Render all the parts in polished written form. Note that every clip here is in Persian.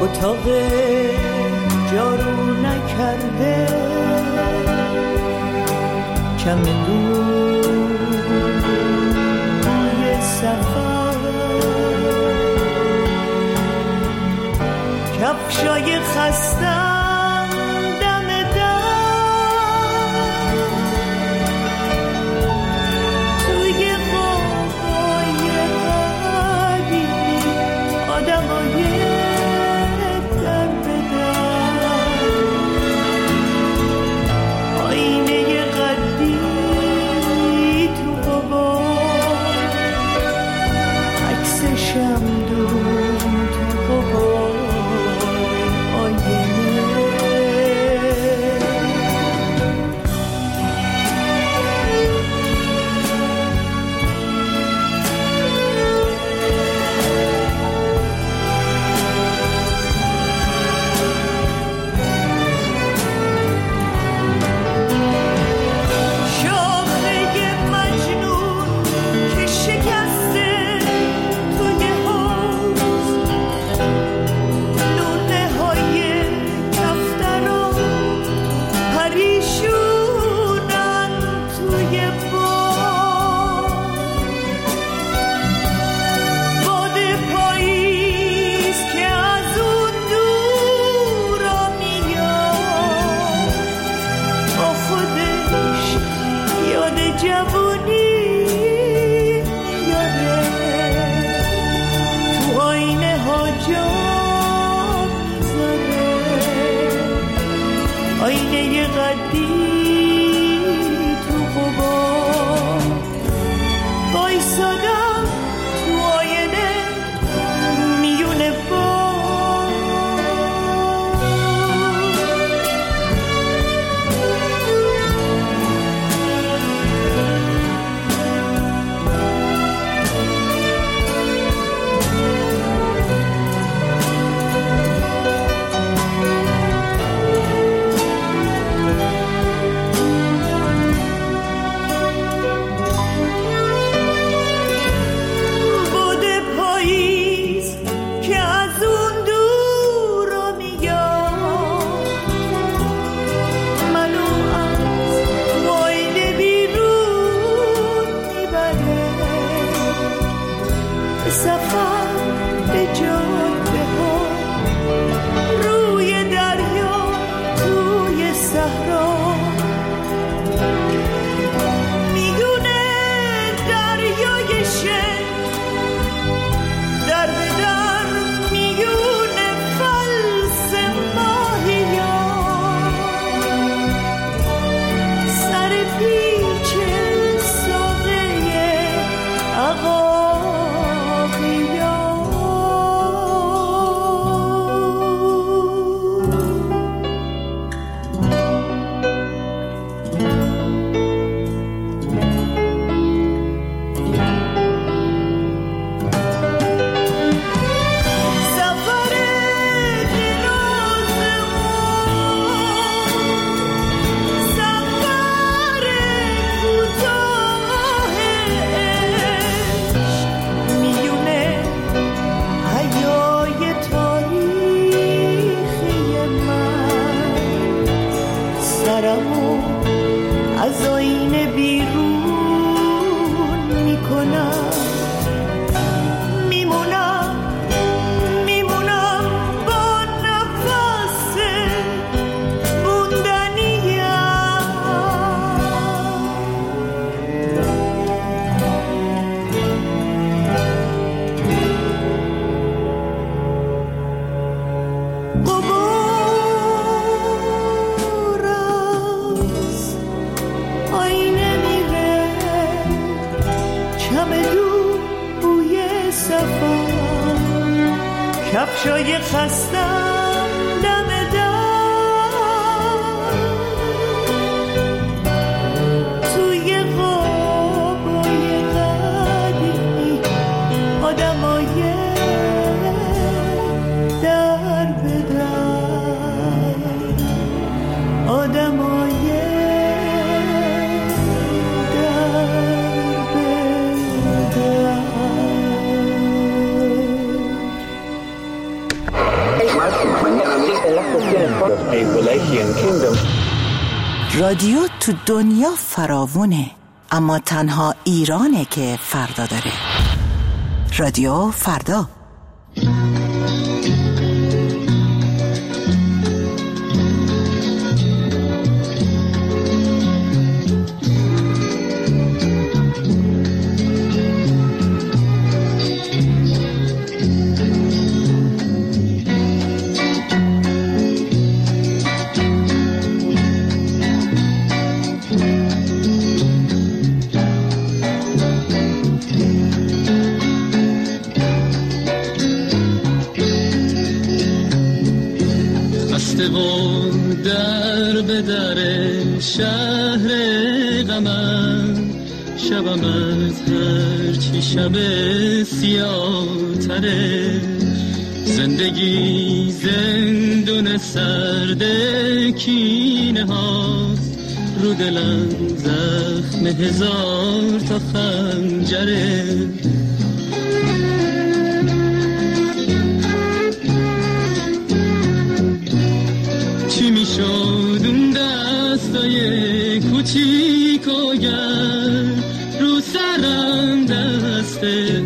اتاق جارو نکرده، چمدون یه سفر، کفشای خستم دم در، توی قوقای قدیمی آدمای در به در، آینه قدی تو غبار، عکس شمدون تو غبار، کفشای خستم دم در، توی غابای قدیمی آدمای در به در، آدمای در به در. رادیو تو دنیا فراوونه، اما تنها ایرانه که فردا داره. رادیو فردا. در به در شهر غمم، شبم از هرچی شب سیاه تره. زندگی زندون سرد کینه هاست، رو دلم زخم هزار تا خنجره. چی میشد اون دستای کوچیک و گرم، رو سرم دست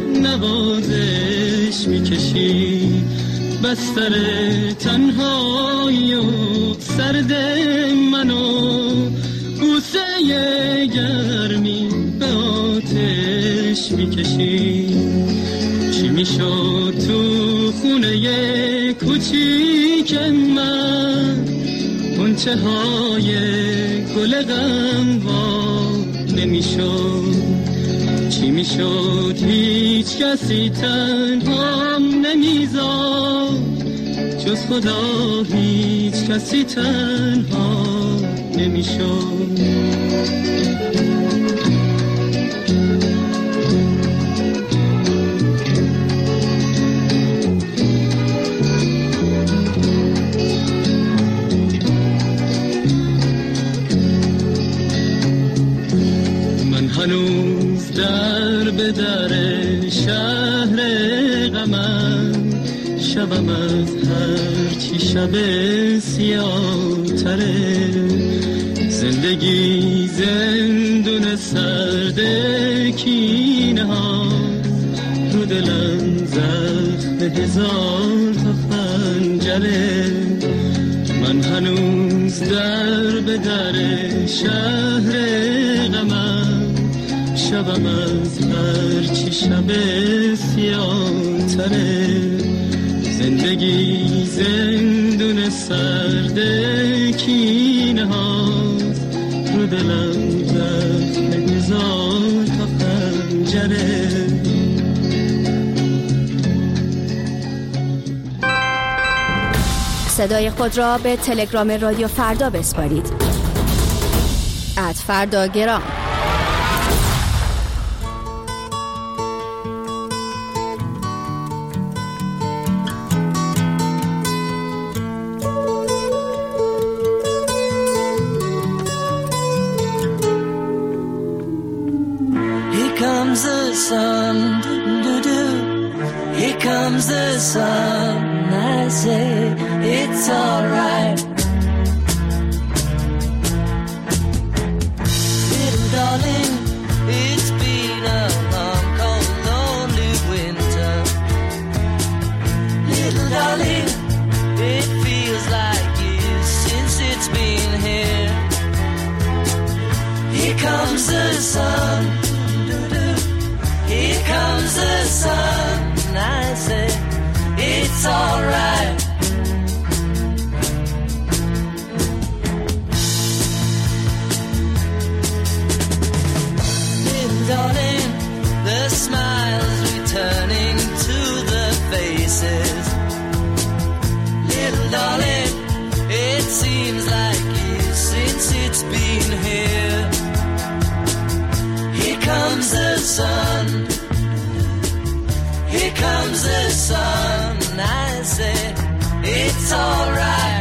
نوازش میکشی. بستر تنهایی و سرد منو، بوسه گرمی به آتش میکشی. چی میشد تو خونه کوچیک من، غنچه های گل غم وا نمیشد. چی میشد هیچ کسی تنهام نمیذاشت، جز خدا هیچ کسی تنها نمیشد. هنوز در به در شهر غمم، شبم از هرچی شب سیاه تره. زندگی زندون سرد کینه ها، رو دلم زخم هزار تا خنجره. من هنوز در به در شهر غمم، شبم از هرچی شب سیاه تره. زندگی زندون سرد کینه هاست، رو دلم زخم هزار تا خنجره. صدای خود را به تلگرام رادیو فردا بسپارید. @فرداگرام. Sun, here comes the sun. I say it's alright, little darling. It's been a long, cold, lonely winter, little darling. It feels like years since it's been here. Here comes the sun. Here comes the sun, I say it's alright. Little darling, the smiles returning to the faces. Little darling, it seems like years since it's been here. Here comes the sun. Here comes the sun, I say it's alright.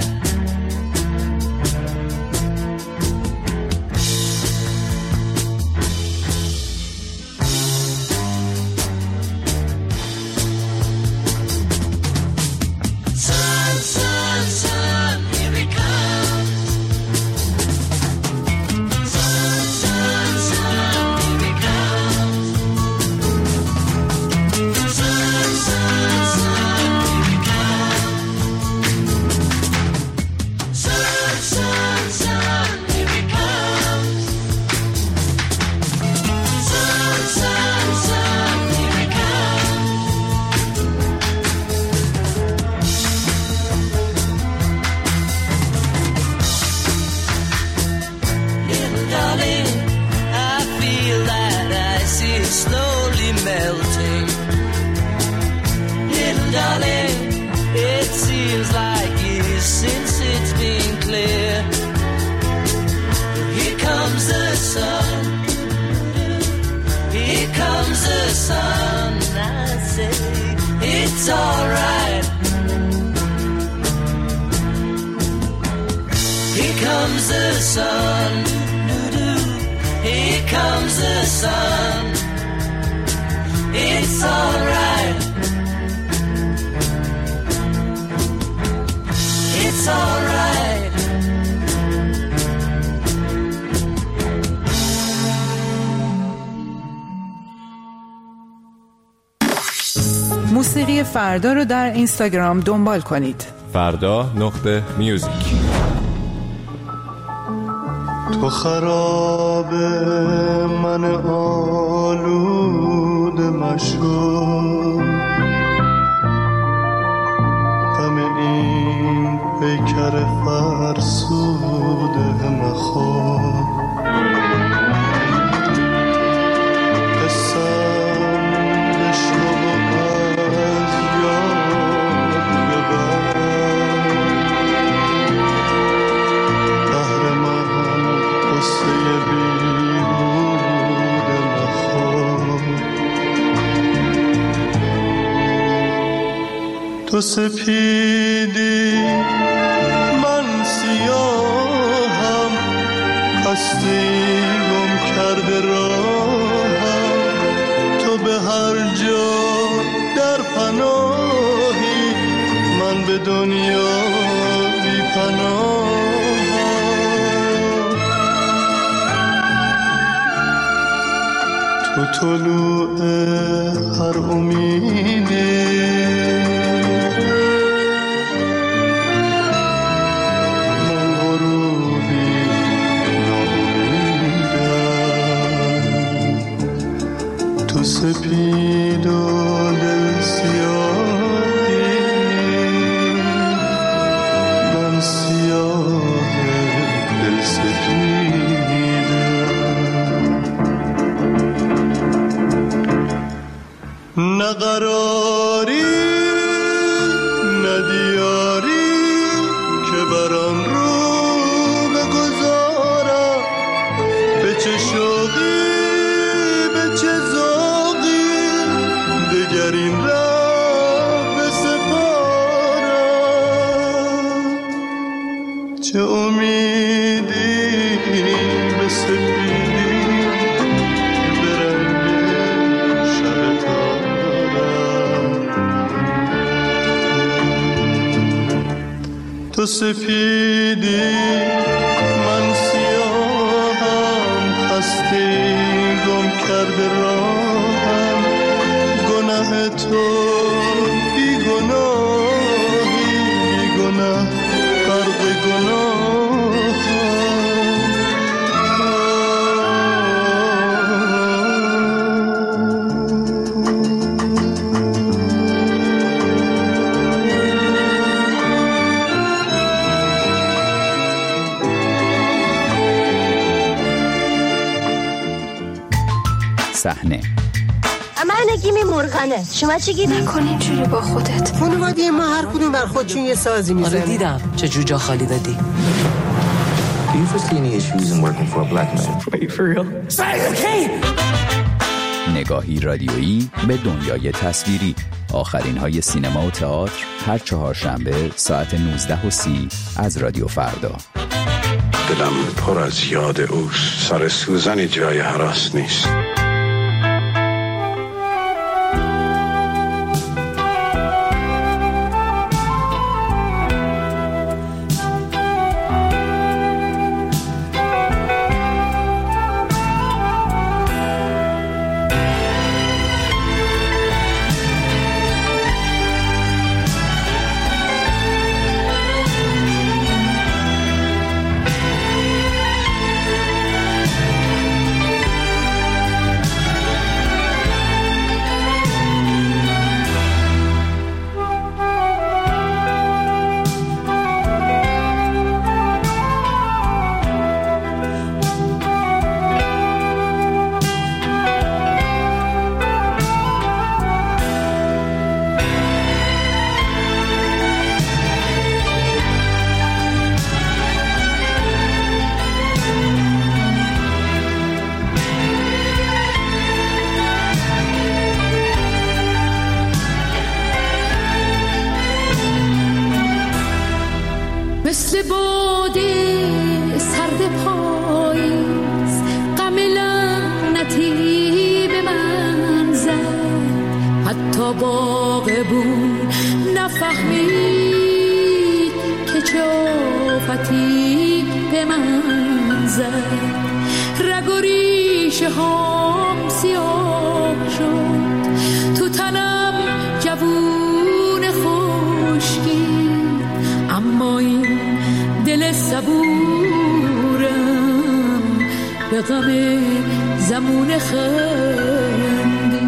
darling, it seems like years since it's been clear. Here comes the sun, here comes the sun. I say it's alright. Here comes the sun, here comes the sun. It's alright. It's alright. موسیقی فردا رو در اینستاگرام دنبال کنید. فردا.music. تو خراب من آلود مشو، غم این پیکر فرسوده مخواب. قسم بشنو از یاد ببر، قهرمان قصه بیهود مخواب. تو سپیدی من سیاهم، خستی گم کرده راهم. تو به هر جا در پناهی، من به دنیا بی پناهم. تو طلوع هر امیدی، من غروبی ناامیدم. تو سپید و دل سیاهی، من سیاه دل سپیدم. نه قراری نه دیاری که برم رو بگذارم، به چه شوقی به چه ذوقی دگر این راه بسپارم. چه امیدی به سپیدی به رنگ شب تارم. تو سپیدی من سیاهم، خسته گم کرده راهم. گناه تو بی گناهی، بی گناه غرق صحنه. من نگیم مرغنه، شما چی گید؟ نکن اینجوری با خودت. خانواده ما هر کدوم بر خودشون یه سازی میزنه. آره دیدم چه جوجا خالی دادی. Do you foresee any issues in working for a black man? Wait for real? نگاهی رادیویی به دنیای تصویری. آخرین های سینما و تئاتر هر چهارشنبه ساعت 19:30 از رادیو فردا. دلم پر از یاد اوست، سر سوزنی جای هراس نیست. مثل باده سرد پاییز غم لعنتی به من زد، حتی باغبون نفهمید که چه آفتی به من زد. رگ و ریشه هام سیاه شد، تو تنم جوون خشکی، اما این دل صبورم به غم زمون خندی.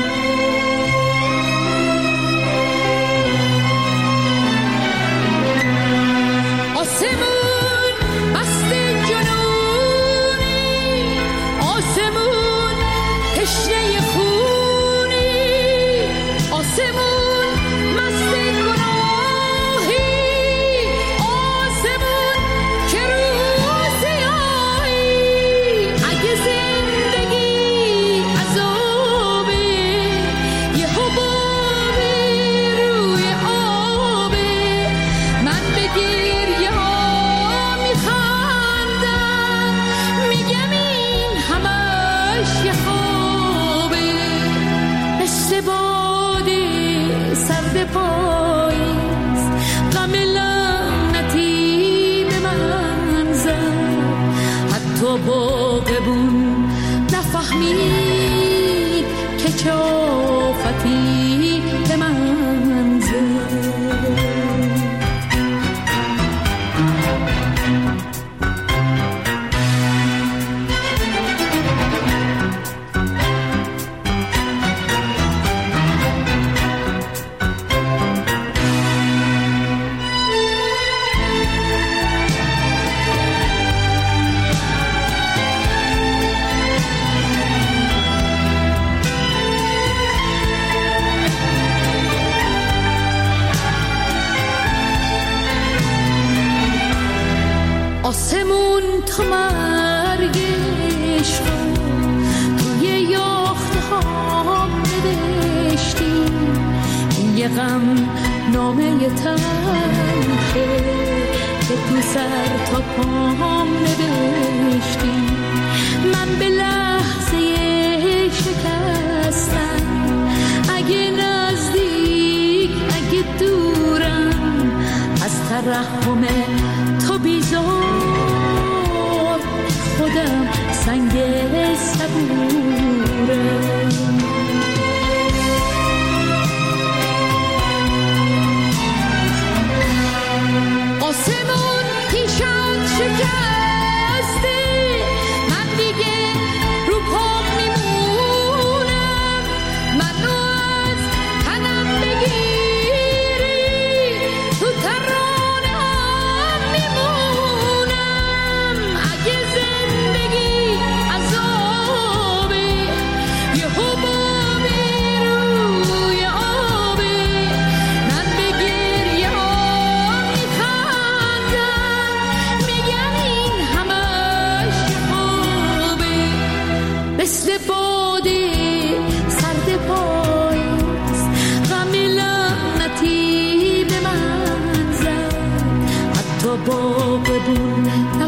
آسمون مست جنونی، آسمون تشنه خونی، آسمون مست گناهی، آسمون که روز سیاهی. اگه زندگی عذابه، یه حبابه روی آبه، من به گریه ها میخندم، میگم این همش یه خوابه. مثل باده سرد پاییز غم لعنتی به من زد، حتی باغبون نفهمید که چه آفتی به من زد. آسمون تا مرگش رو توی یاخته ها نوشتی، یه غم نامه تلخه که تو سر تا پام نوشتی. من به لحظه شکستم، اگه نزدیک اگه دورم، از ترحم تو بیزار خودم سنگ صبورم. آسمون پیشت شکسته، من دیگه رو پام میمونم، منو از تنم بگیری تو ترانه‌ام میمونم. اگه زندگی عذابه، یه حبابه روی آبه، من به گریه ها میخندم، میگم این همش یه خوابه. مثل باده سرد پاییز غم لعنتی به من زد، حتی باغبون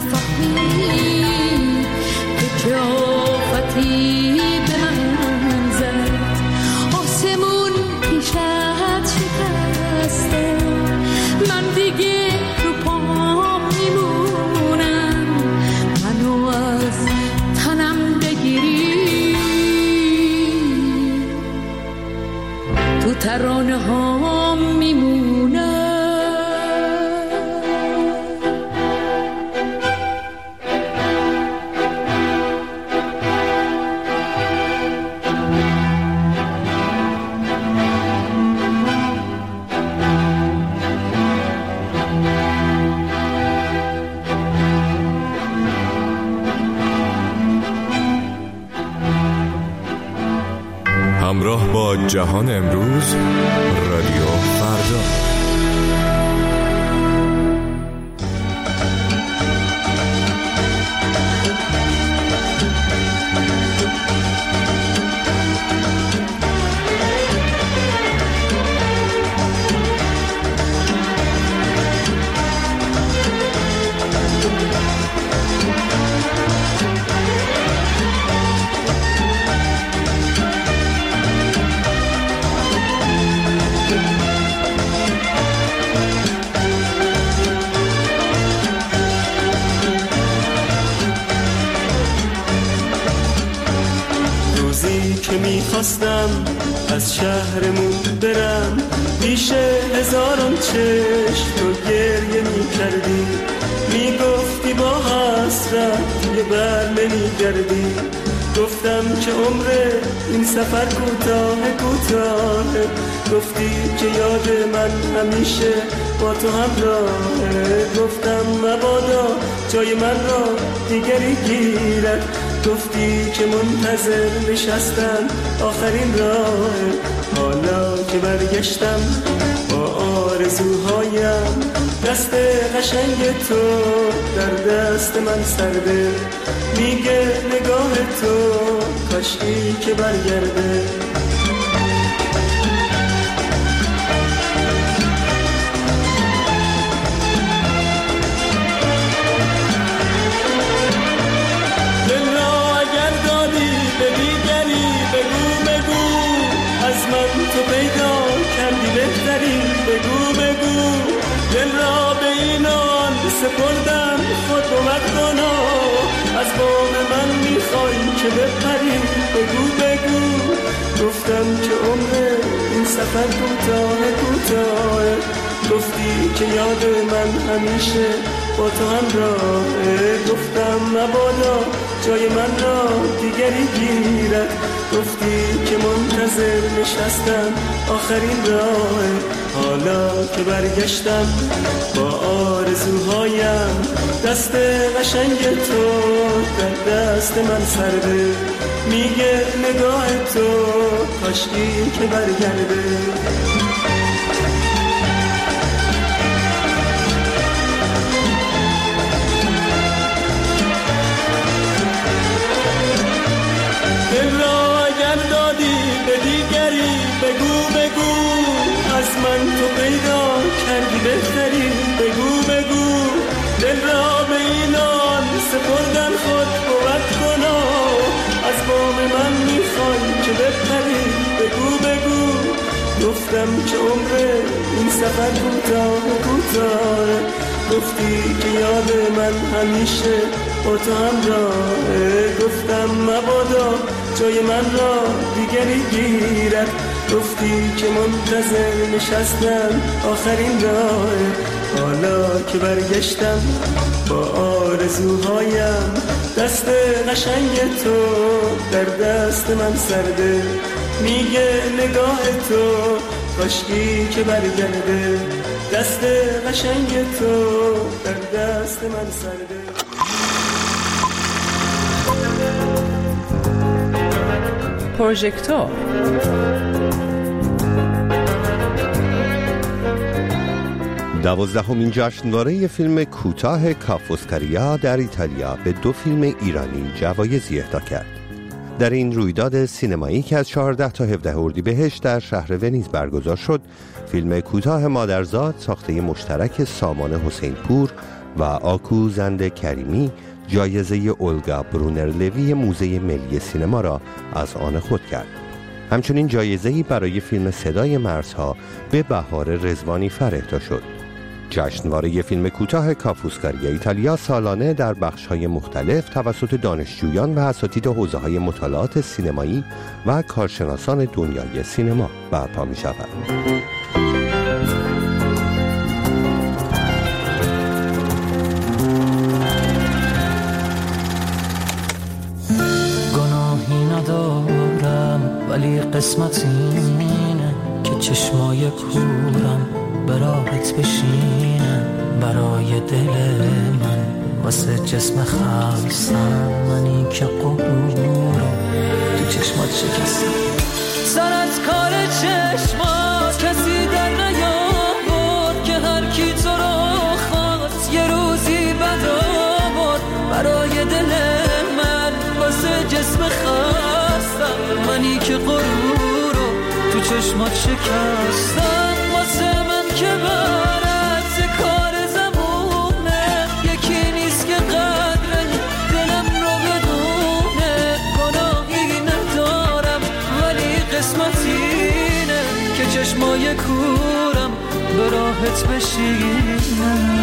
نفهمید که چه آفتی به من زد. آسمون پیشت شکسته، من دیگه رو پام میمونم، منو از تنم بگیری تو ترانه ها میمونم. همراه با جهان امروز، رادیو فردا. میخواستم از شهرمون برم، پیش هزاران چشم تو گریه میکردی، میگفتی با حسرت یه بر نمیگردی. گفتم که عمر این سفر کوتاه کوتاه، گفتی که یاد من همیشه با تو همراهه. گفتم مبادا جای من را دیگری گیرد، گفتی که منتظر نشستم آخرین راه. حالا که برگشتم با آرزوهایم، دست قشنگ تو در دست من سرده، میگه نگاه تو کاشکی که برگرده. دل را اگر دادی به دیگری بگو بگو، از من تو پیدا کردی بهتری بگو بگو. دل را به اینان سپردم خود بود کنا، از بام من میخوای که بپری بگو بگو. گفتم که عمر این سفر کوتاه کوتاه، گفتی که یاد من همیشه با تو همراهه. گفتم مبادا جای من را دیگری گیرد، گفتی که منتظر نشستم آخرین راه. حالا که برگشتم با آرزوهایم، دست قشنگ تو در دست من سرده، میگه نگاه تو کاشکی که برگرده. دل را اگر دادی به دیگری بگو بگو، از من تو پیدا کردی بهتری بگو بگو. دل را به اینان سپردن خود بود کنا، از بام من میخوای که بپری بگو بگو. گفتم که عمر این سفر کوتاه کوتاه، گفتی که یاد من همیشه با تو همراهه. گفتم مبادا جای من را دیگری گیرد، گفتی که منتظر نشستم آخرین راه. حالا که برگشتم با آرزوهایم، دست قشنگ تو در دست من سرده، میگه نگاه تو کاشکی که برگرده. دست قشنگ تو در دست من سرده. پروژکتور 12مین جشنواره فیلم کوتاه کافوسکاریا در ایتالیا به 2 فیلم ایرانی جوایزی اهدا کرد. در این رویداد سینمایی که از 14 تا 17 اردیبهشت در شهر ونیز برگزار شد، فیلم کوتاه مادرزاد ساخته مشترک سامان حسین پور و آکو زند کریمی جایزه اولگا برونر لوی موزه ملی سینما را از آن خود کرد. همچنین جایزه‌ای برای فیلم صدای مرزها به بهار رضوانی فر اهدا شد. جشنواره فیلم کوتاه کافوسکاریا ایتالیا سالانه در بخش‌های مختلف توسط دانشجویان و اساتید حوزه‌های مطالعات سینمایی و کارشناسان دنیای سینما برپا می‌شود. گناهی ندارم ولی قسمت اینه که چشمای کورم به راحت بشینه برای دل من، واسه جسم خستم منی که قبورم تو چشمات شکستم. سرت کار چشمات کسی در نیاورد که هر کی تو رو خواست یه روزی بد آورد برای دل من، واسه جسم خستم منی که غرورو تو چشمات شکستم. واسه من که برعکس کار زمونه یکی نیست که قدر دلم رو بدونه. گناهی ندارم ولی قسمت اینه که چشمای کورم به راحت بشینه.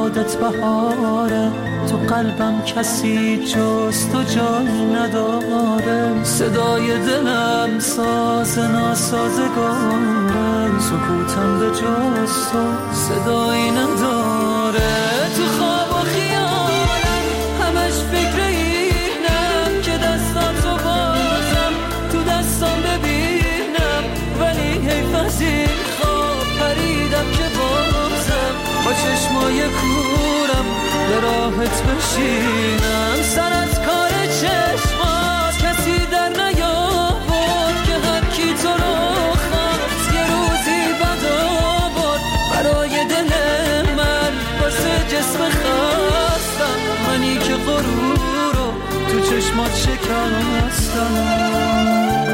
یادت بهاره، تو قلبم کسی جز تو جای نداره. صدای دلم ساز ناسازگاره، سکوتم به جز تو صدایی نداره. تو خواب و خیالم همش فکر اینم که دستاتو بازم تو دستام ببینم، ولی حیف از این خواب پریدم که بازم با چشمای کورم به راحت بشینم. سر از کار چشمات کسی در نیاورد که هر کی تو رو خواست یه روزی بد آورد. برای دل من واسه جسم خواستم، منی که غرور رو تو چشمات شکستم.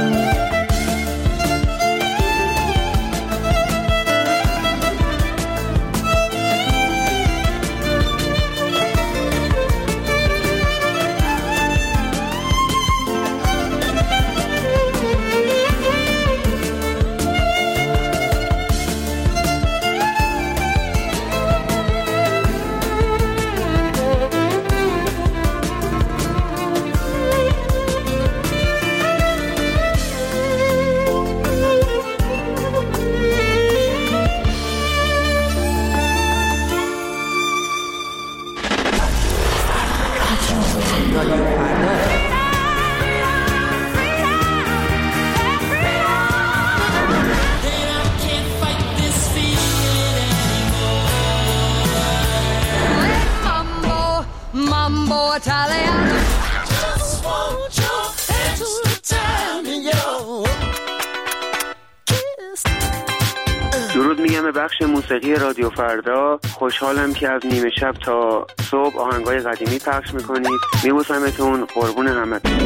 درود میگم به بخش موسیقی رادیو فردا. خوشحالم که از نیمه شب تا صبح آهنگای قدیمی پخش میکنید. میبوسمتون، قربون همتون.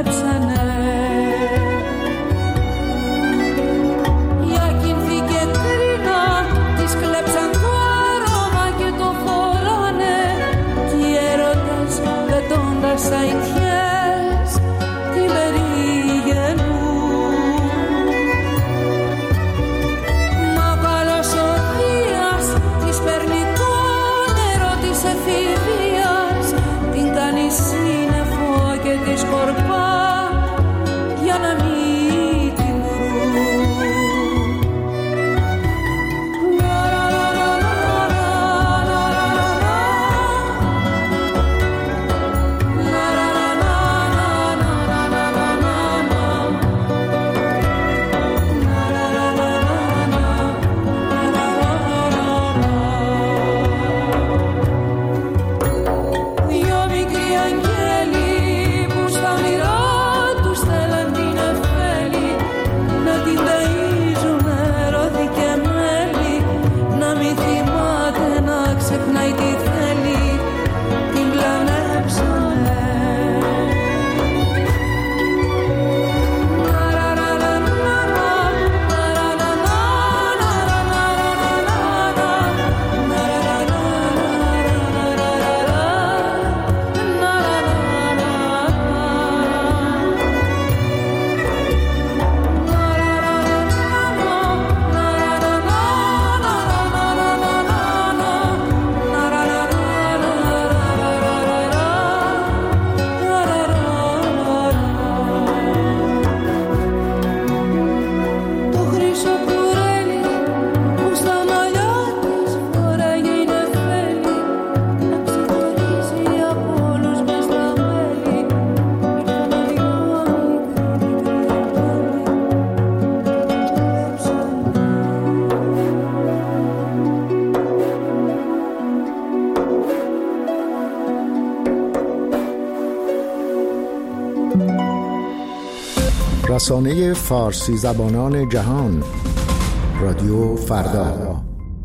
Για κινθήκε رسانه فارسی زبانان جهان، رادیو فردا.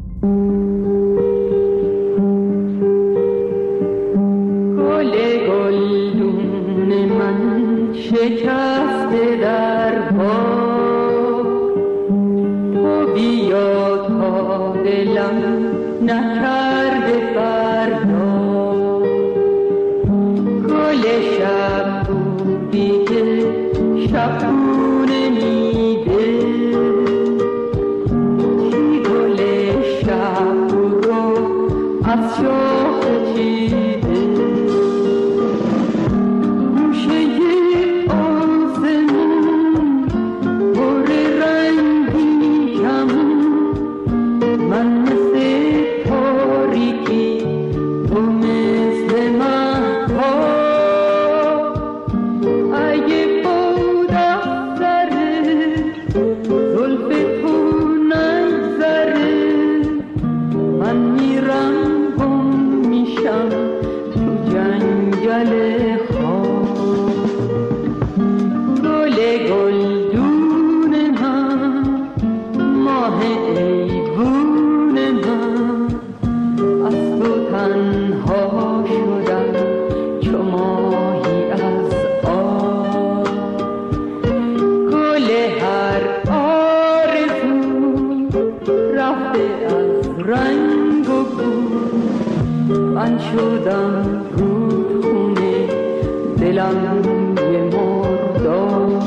گلدون من شکسته در پا، تو بیا تا دلم نکرده فردا. گل شب بودی که شبونه میده، چی گل شب رو از شاخ چیده. شدم رودخونه دلم یه مرداد.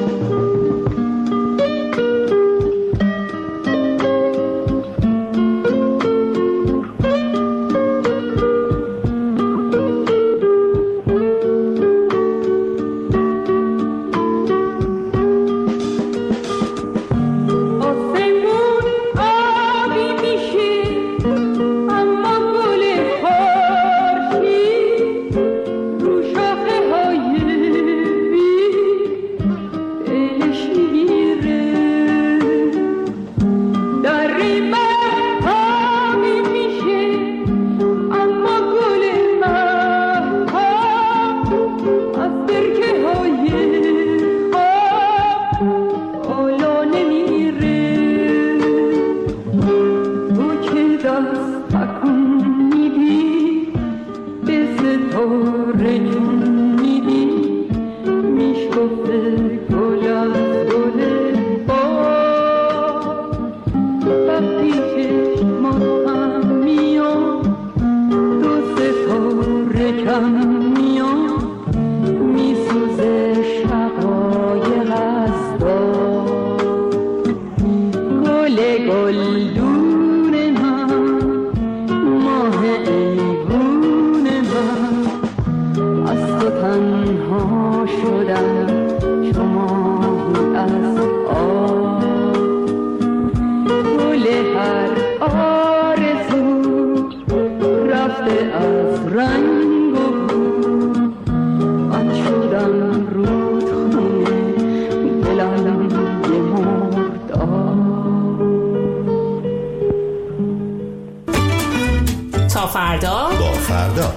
تا فردا با فردا.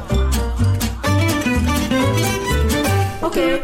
اوکی.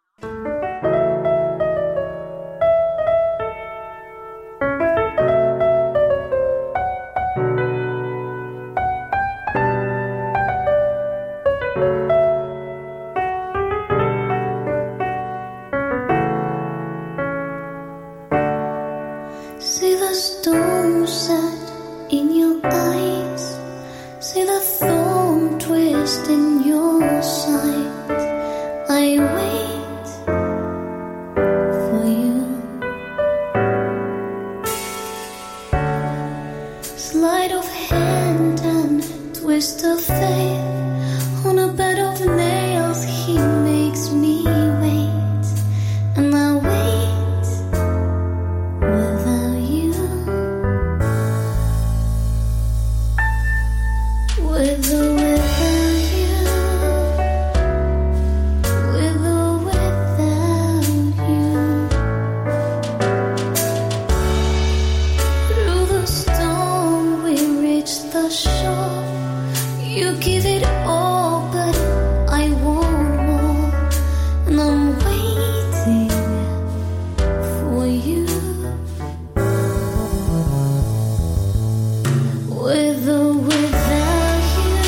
See the storm set in your eyes, see the thorn twist in your side. I wait for you. Sleight of hand and twist of fate, on a bed of nails he makes me wait, and I wait without you. With or without you, with or without you. Through the storm we reach the shore. You give it all. with or without you,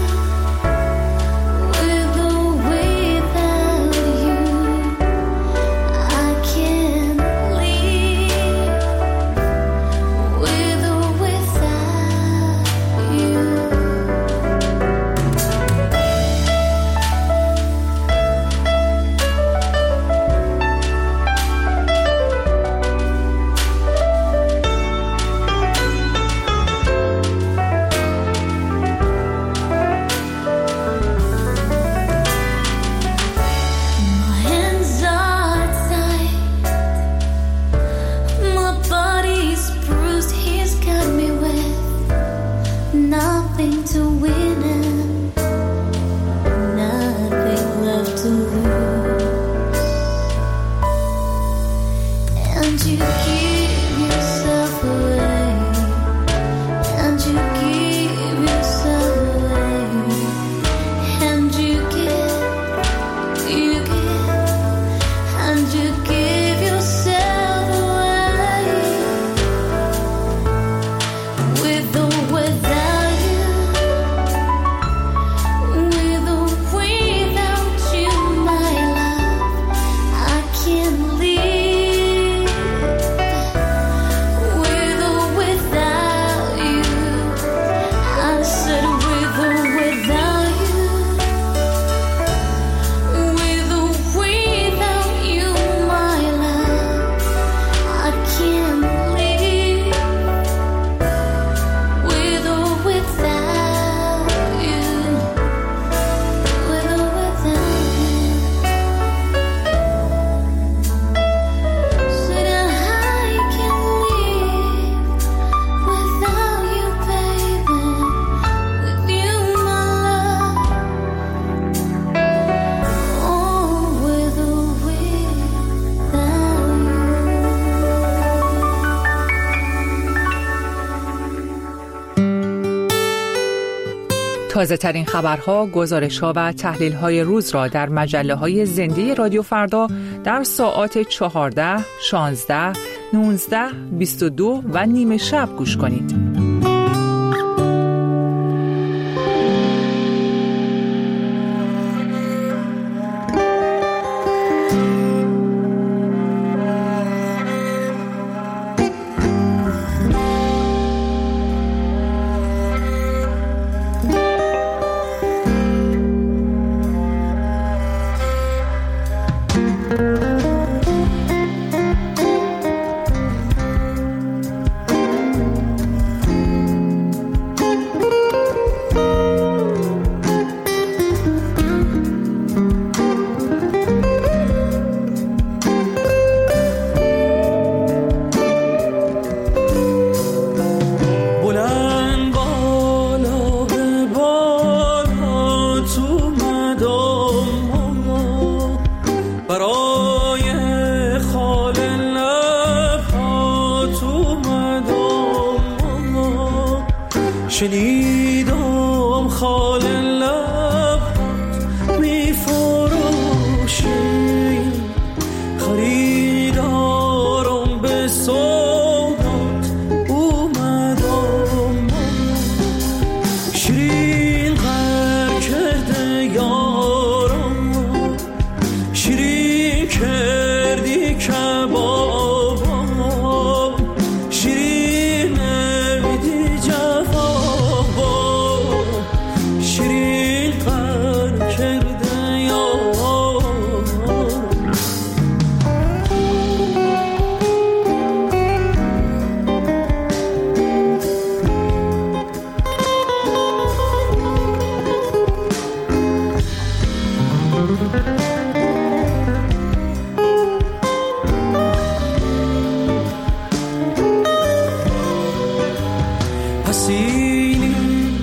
with or without you, I can't leave, with or without you. Nothing to win and nothing left to lose. And you give yourself away, and you give yourself away, and you give, and you give yourself away, with or without. تازه ترین خبرها، گزارش‌ها و تحلیل‌های روز را در مجله‌های زنده رادیو فردا در ساعات 14، 16، 19، 22 و نیمه شب گوش کنید. شنیدم خال لب می فروشی، خریدارم به سودات اومدم، شیرین غر کرده یارم، شیرین کردی کبابم، شیرین نمیدی جوابم، شیرین غر کرده یارم. حسینی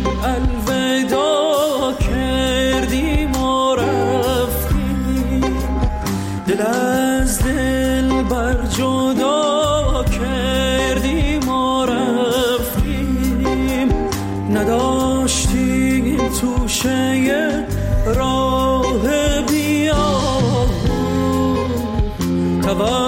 الوداع کردی ما رفتیم، دل از دل بر جدا کردی ما رفتیم، نداشتیم توشه راه بیابون،